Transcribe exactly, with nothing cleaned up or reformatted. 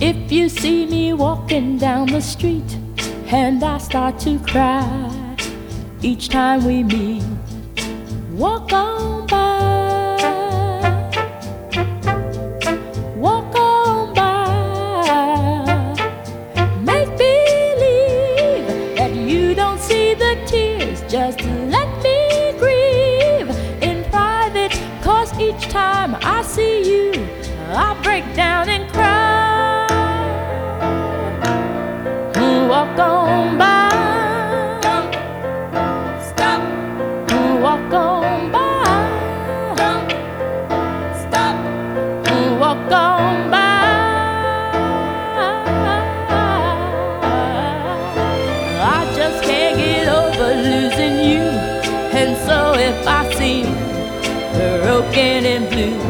If you see me walking down the street and I start to cry each time we meet, walk on by, walk on by. Make believe that you don't see the tears, just let me grieve in private, 'cause each time I see you I break down and cry. Walk on by, Don't stop, walk on by, don't stop, walk on by. I just can't get over losing you, and so if I seem broken and blue,